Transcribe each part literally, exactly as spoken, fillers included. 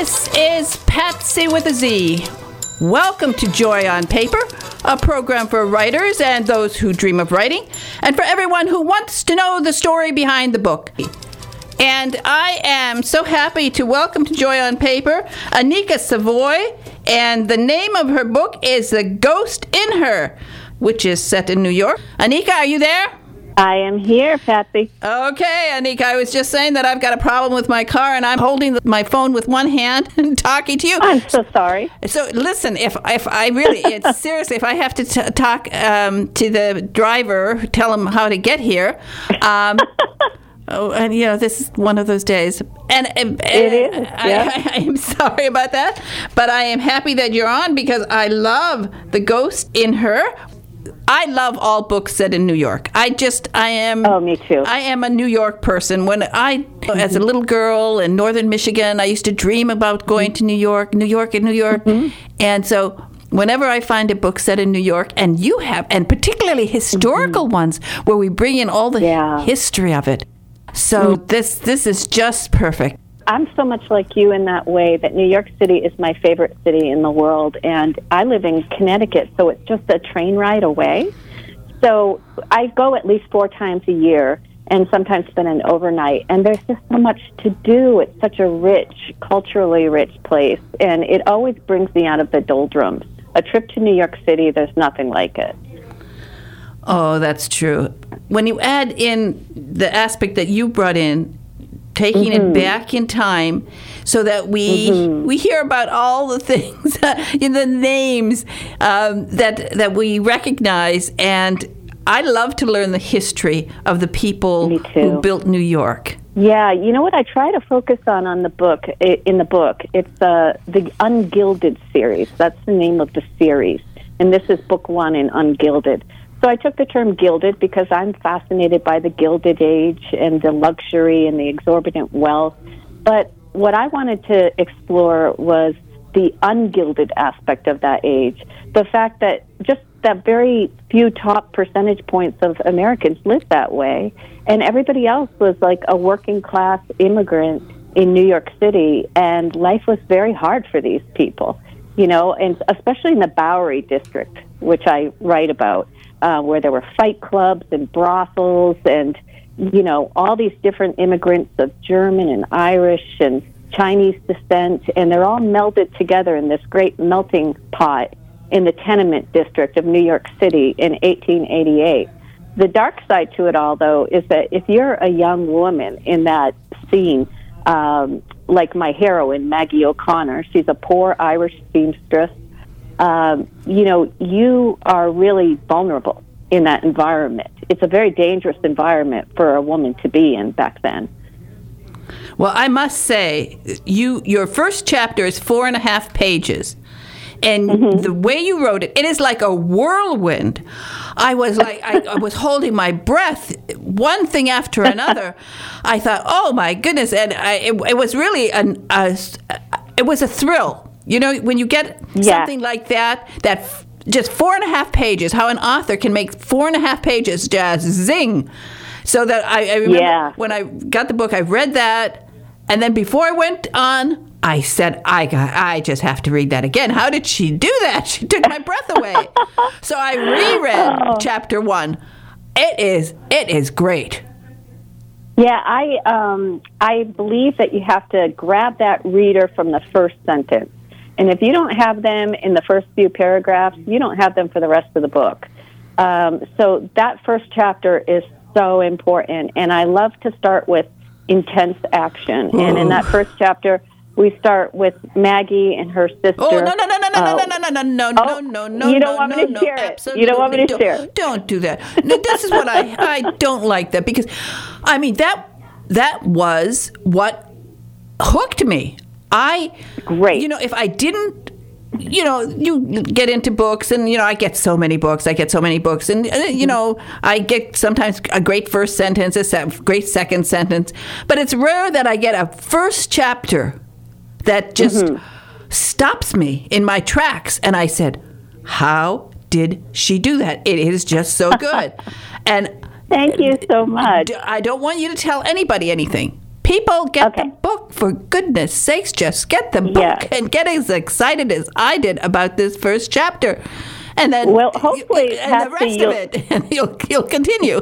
This is Patsy with a Z. Welcome to Joy on Paper, a program for writers and those who dream of writing, and for everyone who wants to know the story behind the book. And I am so happy to welcome to Joy on Paper Anika Savoy, and the name of her book is The Ghost in Her, which is set in New York. Anika, are you there? I am here, Patsy. Okay, Anika, I was just saying that I've got a problem with my car, and I'm holding my phone with one hand and talking to you. I'm so sorry. So listen, if if I really, it's, seriously, if I have to t- talk um, to the driver, tell him how to get here, um, oh, and you know, this is one of those days. And, and it is. I, Yeah. I, I am sorry about that, but I am happy that you're on because I love The Ghost in Her. I love all books set in New York. I just, I am... Oh, me too. I am a New York person. When I, mm-hmm. as a little girl in northern Michigan, I used to dream about going to New York, New York and New York. Mm-hmm. And so whenever I find a book set in New York, and you have, and particularly historical mm-hmm. ones, where we bring in all the yeah. history of it. So mm-hmm. this this is just perfect. I'm so much like you in that way that New York City is my favorite city in the world, and I live in Connecticut, so it's just a train ride away. So I go at least four times a year and sometimes spend an overnight, and there's just so much to do. It's such a rich, culturally rich place, and it always brings me out of the doldrums. A trip to New York City, there's nothing like it. Oh, that's true. When you add in the aspect that you brought in, taking mm-hmm. it back in time so that we mm-hmm. we hear about all the things in the names um, that that we recognize, and I love to learn the history of the people who built New York. Yeah, you know what I try to focus on on the book in the book, it's uh, the Ungilded series. That's the name of the series, and this is book one in Ungilded. So I took the term gilded because I'm fascinated by the Gilded Age and the luxury and the exorbitant wealth. But what I wanted to explore was the ungilded aspect of that age. The fact that just that very few top percentage points of Americans lived that way, and everybody else was like a working class immigrant in New York City, and life was very hard for these people, you know, and especially in the Bowery district, which I write about. Uh, where there were fight clubs and brothels and, you know, all these different immigrants of German and Irish and Chinese descent, and they're all melded together in this great melting pot in the tenement district of New York City in eighteen eighty-eight. The dark side to it all, though, is that if you're a young woman in that scene, um, like my heroine, Maggie O'Connor, she's a poor Irish seamstress. Um, you know, you are really vulnerable in that environment. It's a very dangerous environment for a woman to be in back then. Well, I must say, you your first chapter is four and a half pages. And mm-hmm. the way you wrote it, it is like a whirlwind. I was like, I, I was holding my breath, one thing after another. I thought, oh my goodness. And I, it, it was really, an, a, it was a thrill. You know, when you get yeah. something like that, that f- just four and a half pages, how an author can make four and a half pages just zing. So that I, I remember yeah. when I got the book, I read that, and then before I went on, I said, I got, I just have to read that again. How did she do that? She took my breath away. So I reread oh. chapter one. It is, it is great. Yeah, I um, I believe that you have to grab that reader from the first sentence. And if you don't have them in the first few paragraphs, you don't have them for the rest of the book. Um, so that first chapter is so important. And I love to start with intense action. Ooh. And in that first chapter, we start with Maggie and her sister. Oh, no, no, no, no, no, uh, no, no, no, no, no, oh, no, no, You don't no, want no, me to no, share it. You don't want me to don't, share it. Don't do that. No, this is what I, I don't like that because, I mean, that that was what hooked me. I, Great. You know, if I didn't, you know, you get into books and, you know, I get so many books. I get so many books. And, uh, you know, I get sometimes a great first sentence, a se- great second sentence. But it's rare that I get a first chapter that just mm-hmm. stops me in my tracks. And I said, how did she do that? It is just so good. And thank you so much. I don't want you to tell anybody anything. People, get Okay. the book, for goodness sakes. Just get the book Yeah. and get as excited as I did about this first chapter. And then, Well, hopefully, and the Patsy, rest of you'll- it, and you'll, you'll continue.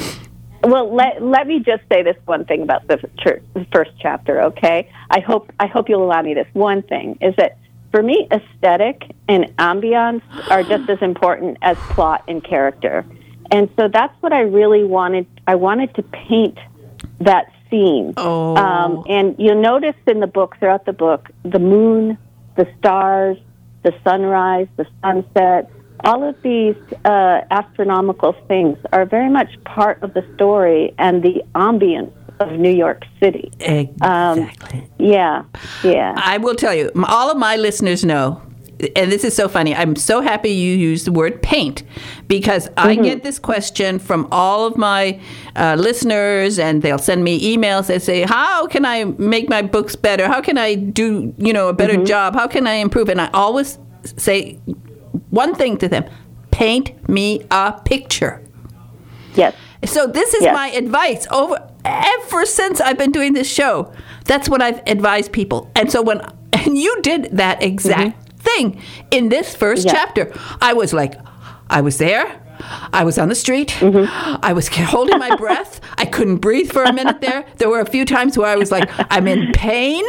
Well, let let me just say this one thing about the ch- first chapter, okay? I hope I hope you'll allow me this one thing, is that for me, aesthetic and ambiance are just as important as plot and character. And so that's what I really wanted. I wanted to paint that scene. Oh. Um, and you'll notice in the book, throughout the book, the moon, the stars, the sunrise, the sunset, all of these uh, astronomical things are very much part of the story and the ambience of New York City. Exactly. Um, yeah, yeah. I will tell you, m- all of my listeners know, and this is so funny, I'm so happy you used the word paint, because I get this question from all of my uh, listeners, and they'll send me emails that say, how can I make my books better? How can I do, you know, a better job? How can I improve? And I always say one thing to them: paint me a picture. Yes. So this is Yes. my advice over ever since I've been doing this show. That's what I've advised people. And so when and you did that exact thing in this first Yeah. chapter, I was like, I was there. I was on the street. Mm-hmm. I was holding my breath. I couldn't breathe for a minute there. There were a few times where I was like, I'm in pain.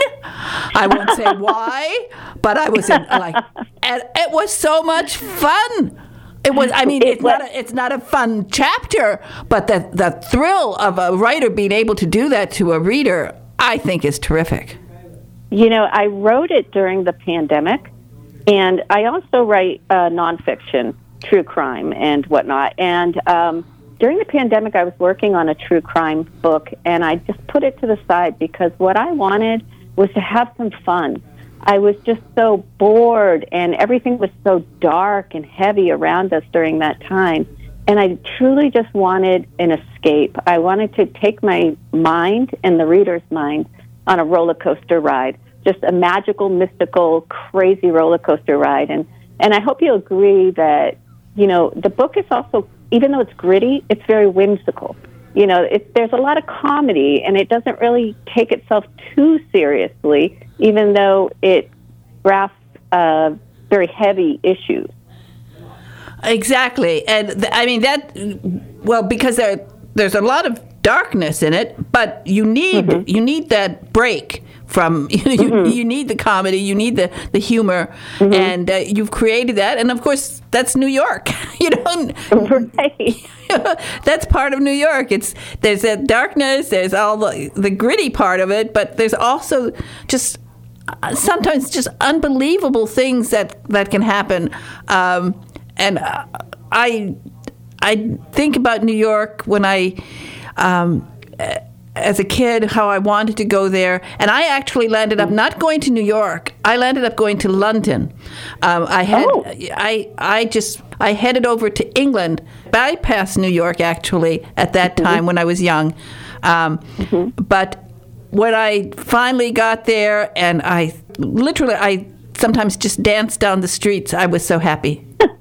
I won't say why, but I was in like, and it was so much fun. It was. I mean, It it's was- not. A, it's not a fun chapter, but the the thrill of a writer being able to do that to a reader, I think, is terrific. You know, I wrote it during the pandemic, and I also write uh, nonfiction, true crime and whatnot. And um, during the pandemic, I was working on a true crime book, and I just put it to the side because what I wanted was to have some fun. I was just so bored, and everything was so dark and heavy around us during that time. And I truly just wanted an escape. I wanted to take my mind and the reader's mind on a roller coaster ride, just a magical, mystical, crazy roller coaster ride. And and I hope you'll agree that, you know, the book is also, even though it's gritty, it's very whimsical. You know, it, there's a lot of comedy, and it doesn't really take itself too seriously, even though it grasps uh, very heavy issues. Exactly, and th- I mean that. Well, because there there's a lot of darkness in it, but you need Mm-hmm. you need that break from you. You, Mm-hmm. you need the comedy, you need the the humor, Mm-hmm. and uh, you've created that. And of course, that's New York. You know, Right. that's part of New York. It's there's that darkness, there's all the the gritty part of it, but there's also just uh, sometimes just unbelievable things that that can happen. Um, and uh, I I think about New York when I. Um, as a kid, how I wanted to go there. And I actually landed up not going to New York. I landed up going to London. Um, I had, Oh. I, I just, I headed over to England, bypassed New York actually at that time when I was young. Um, But when I finally got there, and I literally, I sometimes just danced down the streets, I was so happy.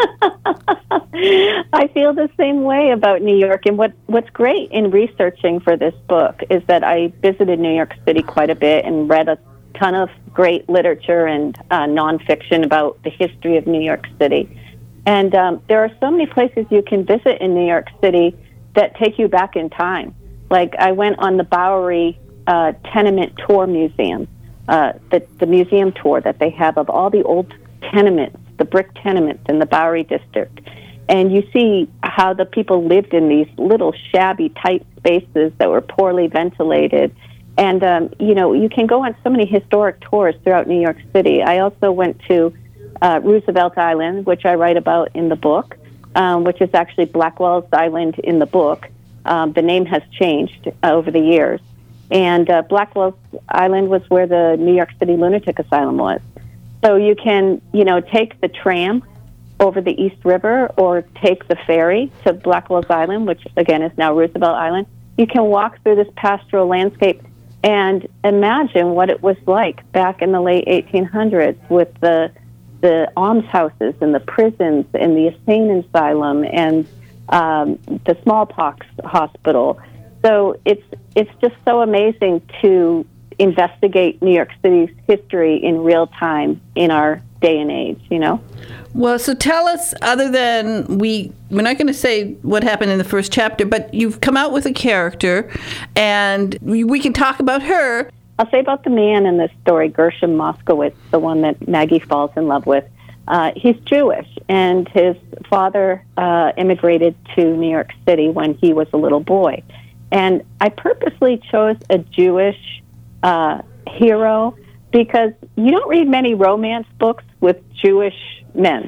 I feel the same way about New York. And what, what's great in researching for this book is that I visited New York City quite a bit and read a ton of great literature and uh, nonfiction about the history of New York City. And um, there are so many places you can visit in New York City that take you back in time. Like I went on the Bowery uh, Tenement Tour Museum, uh, the, the museum tour that they have of all the old tenements, the brick tenements in the Bowery district. And you see how the people lived in these little shabby, tight spaces that were poorly ventilated. And, um, you know, you can go on so many historic tours throughout New York City. I also went to uh, Roosevelt Island, which I write about in the book, um, which is actually Blackwell's Island in the book. Um, the name has changed uh, over the years. And uh, Blackwell's Island was where the New York City Lunatic Asylum was. So you can, you know, take the tram over the East River or take the ferry to Blackwell's Island, which, again, is now Roosevelt Island. You can walk through this pastoral landscape and imagine what it was like back in the late eighteen hundreds with the the almshouses and the prisons and the insane asylum and um, the smallpox hospital. So it's it's just so amazing to investigate New York City's history in real time in our day and age, you know? Well, so tell us, other than we, we're not going to say what happened in the first chapter, but you've come out with a character, and we, we can talk about her. I'll say about the man in this story, Gershom Moskowitz, the one that Maggie falls in love with. Uh, he's Jewish, and his father uh, immigrated to New York City when he was a little boy. And I purposely chose a Jewish uh, hero because you don't read many romance books with Jewish men.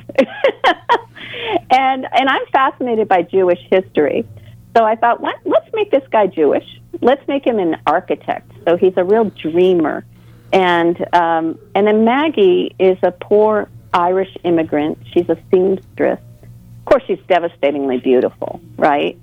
and and I'm fascinated by Jewish history. So I thought, what, let's make this guy Jewish. Let's make him an architect. So he's a real dreamer. And um, and then Maggie is a poor Irish immigrant. She's a seamstress. Of course, she's devastatingly beautiful, right?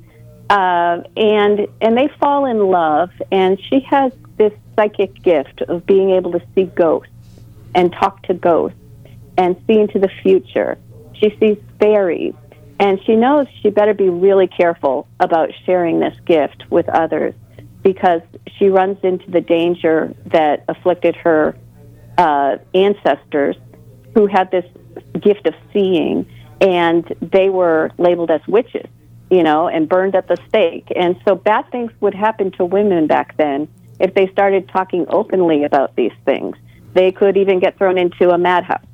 Uh, and and they fall in love, and she has this psychic gift of being able to see ghosts and talk to ghosts and see into the future. She sees fairies, and she knows she better be really careful about sharing this gift with others because she runs into the danger that afflicted her uh, ancestors who had this gift of seeing, and they were labeled as witches, you know, and burned at the stake. And so bad things would happen to women back then if they started talking openly about these things. They could even get thrown into a madhouse.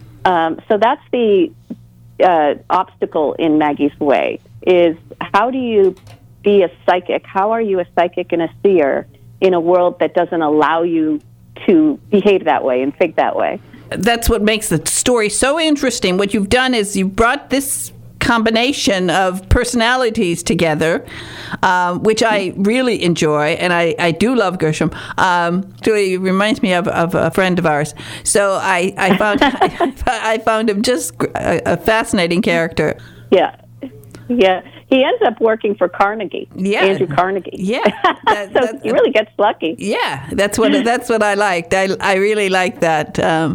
Um, so that's the uh, obstacle in Maggie's way, is how do you be a psychic? How are you a psychic and a seer in a world that doesn't allow you to behave that way and think that way? That's what makes the story so interesting. What you've done is you've brought this combination of personalities together, um, which I really enjoy, and I, I do love Gershom. Um, actually, it reminds me of, of a friend of ours. So I, I found I, I found him just a, a fascinating character. Yeah, yeah. He ends up working for Carnegie, yeah. Andrew Carnegie. Yeah, that, so that, he really gets lucky. Yeah, that's what that's what I liked. I I really liked that. Um,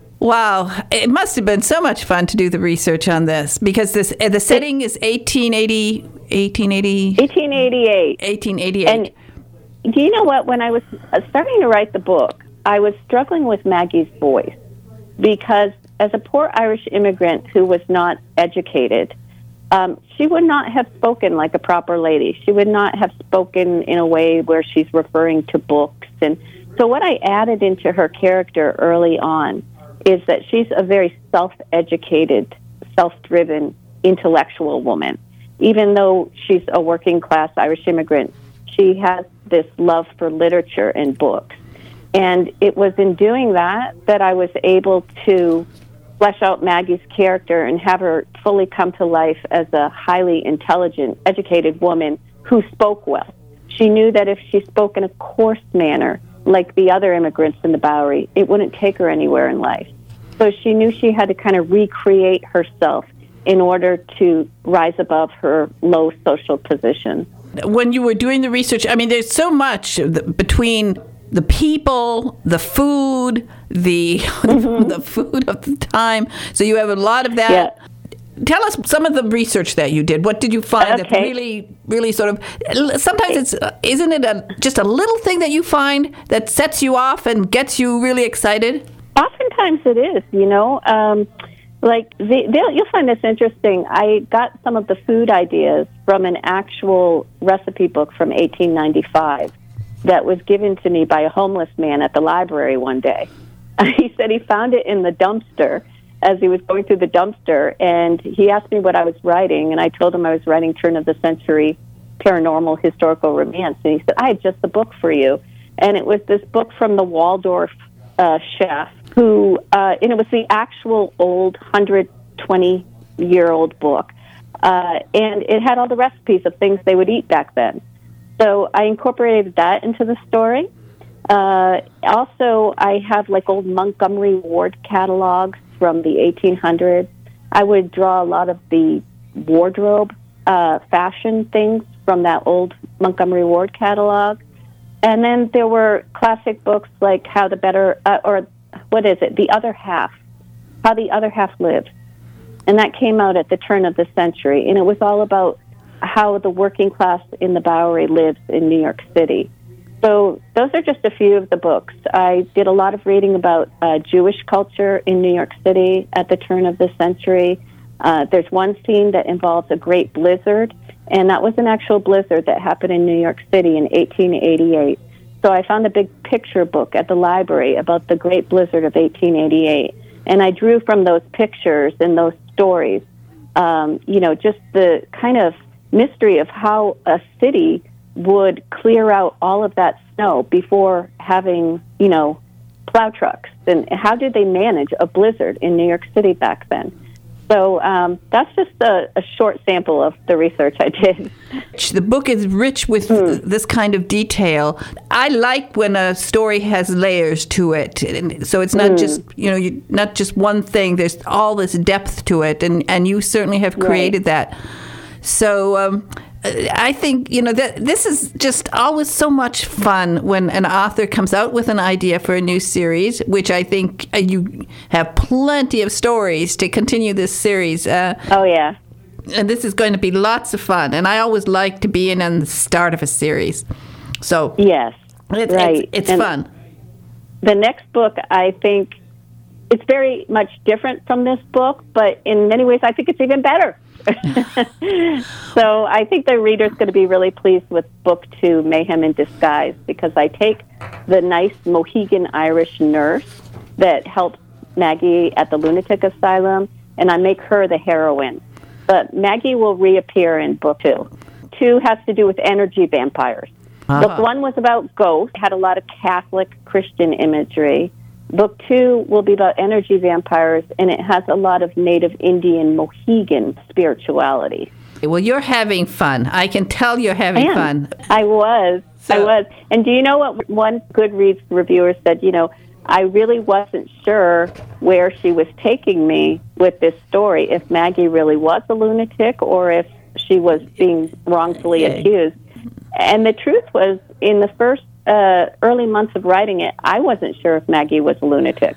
Wow, it must have been so much fun to do the research on this because this uh, the setting is eighteen eighty, eighteen eighty, eighteen eighty-eight. eighteen eighty-eight. And do you know what? When I was starting to write the book, I was struggling with Maggie's voice because as a poor Irish immigrant who was not educated, um, she would not have spoken like a proper lady. She would not have spoken in a way where she's referring to books. And so what I added into her character early on is that she's a very self-educated, self-driven, intellectual woman. Even though she's a working-class Irish immigrant, she has this love for literature and books. And it was in doing that that I was able to flesh out Maggie's character and have her fully come to life as a highly intelligent, educated woman who spoke well. She knew that if she spoke in a coarse manner, like the other immigrants in the Bowery, it wouldn't take her anywhere in life. So she knew she had to kind of recreate herself in order to rise above her low social position. When you were doing the research, I mean, there's so much between the people, the food, the mm-hmm. the food of the time. So you have a lot of that. Yeah. Tell us some of the research that you did. What did you find okay. that really, really sort of, sometimes it's, isn't it a, just a little thing that you find that sets you off and gets you really excited? Oftentimes it is, you know. Um, like, the, you'll find this interesting. I got some of the food ideas from an actual recipe book from eighteen ninety-five that was given to me by a homeless man at the library one day. He said he found it in the dumpster as he was going through the dumpster, and he asked me what I was writing, and I told him I was writing turn-of-the-century paranormal historical romance, and he said, I had just the book for you. And it was this book from the Waldorf uh, chef, who, uh, and it was the actual old one hundred twenty-year-old book, uh, and it had all the recipes of things they would eat back then. So I incorporated that into the story. Uh, also, I have like old Montgomery Ward catalogs from the eighteen hundreds. I would draw a lot of the wardrobe uh, fashion things from that old Montgomery Ward catalog. And then there were classic books like How the Better, uh, or what is it, The Other Half, How the Other Half Lived. And that came out at the turn of the century. And it was all about how the working class in the Bowery lives in New York City. So those are just a few of the books. I did a lot of reading about uh, Jewish culture in New York City at the turn of the century. Uh, there's one scene that involves a great blizzard, and that was an actual blizzard that happened in New York City in eighteen eighty-eight. So I found a big picture book at the library about the Great Blizzard of eighteen eighty-eight, and I drew from those pictures and those stories, um, you know, just the kind of mystery of how a city would clear out all of that snow before having, you know, plow trucks, and how did they manage a blizzard in New York City back then? So um, that's just a, a short sample of the research I did. The book is rich with mm. this kind of detail. I like when a story has layers to it. So it's not mm. just, you know, you, not just one thing. There's all this depth to it, and, and you certainly have created right. that. So um, I think, you know, that this is just always so much fun when an author comes out with an idea for a new series, which I think you have plenty of stories to continue this series. Uh, oh, yeah. And this is going to be lots of fun. And I always like to be in on the start of a series. So yes, it's, right. it's, it's fun. The next book, I think, it's very much different from this book, but in many ways, I think it's even better. So I think the reader's going to be really pleased with book two, Mayhem in Disguise, because I take the nice Mohegan Irish nurse that helps Maggie at the lunatic asylum, and I make her the heroine. But Maggie will reappear in book two. Two has to do with energy vampires. Uh-huh. Book one was about ghosts, had a lot of Catholic Christian imagery. Book two will be about energy vampires, and it has a lot of Native Indian Mohegan spirituality. Well, you're having fun. I can tell you're having I fun. I was. So. I was. And do you know what one Goodreads reviewer said? You know, I really wasn't sure where she was taking me with this story, if Maggie really was a lunatic or if she was being wrongfully Yay. accused. And the truth was, in the first Uh, early months of writing it, I wasn't sure if Maggie was a lunatic.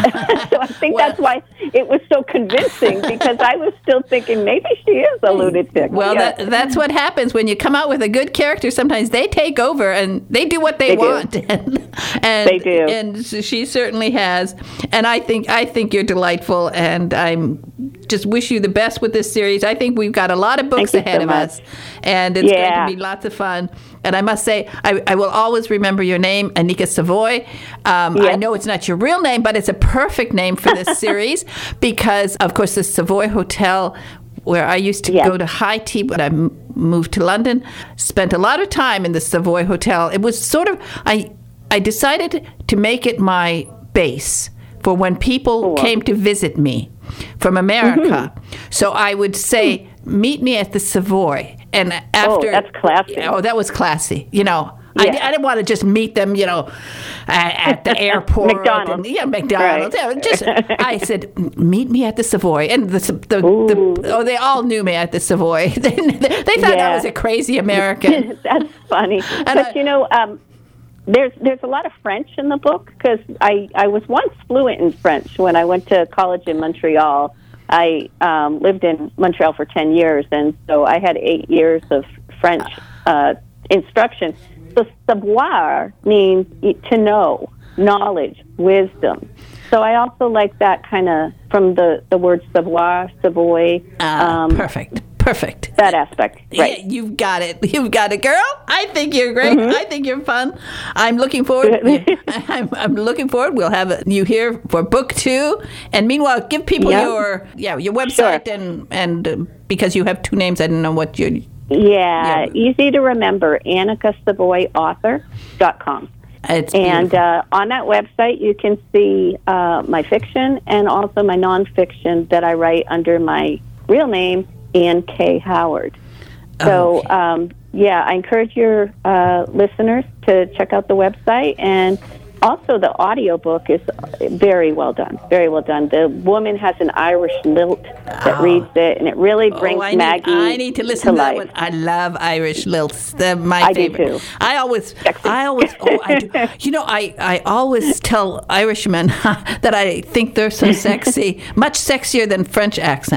So I think well, that's why it was so convincing, because I was still thinking maybe she is a lunatic. Well, yeah. that, that's what happens when you come out with a good character. Sometimes they take over and they do what they, they want. And, and they do. And she certainly has. And I think I think you're delightful, and I'm just wish you the best with this series. I think we've got a lot of books ahead so of much. us, and it's yeah. going to be lots of fun. And I must say, I, I will always remember your name, Anika Savoy. Um, yes. I know it's not your real name, but it's a perfect name for this series because, of course, the Savoy Hotel, where I used to yes. go to high tea when I m- moved to London, spent a lot of time in the Savoy Hotel. It was sort of, I, I decided to make it my base for when people cool. came to visit me from America. Mm-hmm. So I would say, meet me at the Savoy. And after, oh, that's classy. Oh, that was classy. You know, yeah. I, I didn't want to just meet them, you know, at, at the airport. McDonald's. And, yeah, McDonald's. Right. Yeah, just, I said, meet me at the Savoy. And the, the, the oh, they all knew me at the Savoy. they, they thought yeah. I was a crazy American. That's funny. And but, I, you know, um, there's there's a lot of French in the book, because I, I was once fluent in French when I went to college in Montreal. I um, lived in Montreal for ten years, and so I had eight years of French uh, instruction. So savoir means to know, knowledge, wisdom. So I also like that kind of, from the, the word savoir, Savoy. Uh, um, perfect. Perfect. That aspect, right. Yeah, you've got it. You've got it, girl. I think you're great. Mm-hmm. I think you're fun. I'm looking forward. I'm, I'm looking forward. We'll have you here for book two. And meanwhile, give people yep. your yeah your website sure. and and uh, because you have two names, I don't know what you. Yeah, yeah, easy to remember. Anika Savoy Author dot com. It's and uh, on that website, you can see uh, my fiction and also my nonfiction that I write under my real name, Ann K. Howard. So, okay. um, yeah, I encourage your uh, listeners to check out the website. And also the audiobook is very well done, very well done. The woman has an Irish lilt that oh. reads it, and it really brings oh, I Maggie need, I need to listen to, to that life. one. I love Irish lilts. They're my I favorite. do too. I always, Sexy. I always, oh, I do. You know, I, I always tell Irishmen that I think they're so sexy, much sexier than French accents.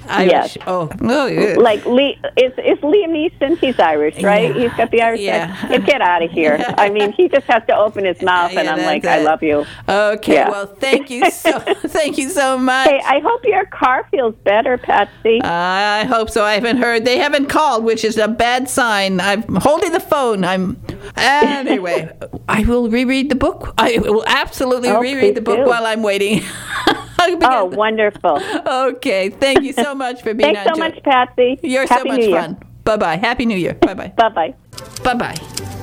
Irish. Yes. Oh, oh yeah. Like Lee, it's, it's Liam Neeson. He's Irish, right? Yeah. He's got the Irish. Yeah. accent. Get out of here. I mean, he just has to open his mouth, and Yeah, I'm that's like, it. I love you. Okay, Yeah. well, thank you so, thank you so much. Hey, I hope your car feels better, Patsy. I hope so. I haven't heard. They haven't called, which is a bad sign. I'm holding the phone. I'm anyway. I will reread the book. I will absolutely Oh, reread please the book do. while I'm waiting. Oh, wonderful. Okay. Thank you so much for being Thanks on so Joy. much, Patsy. You're Happy so much New Year. fun. Bye bye. Happy New Year. Bye bye. Bye-bye. Bye bye.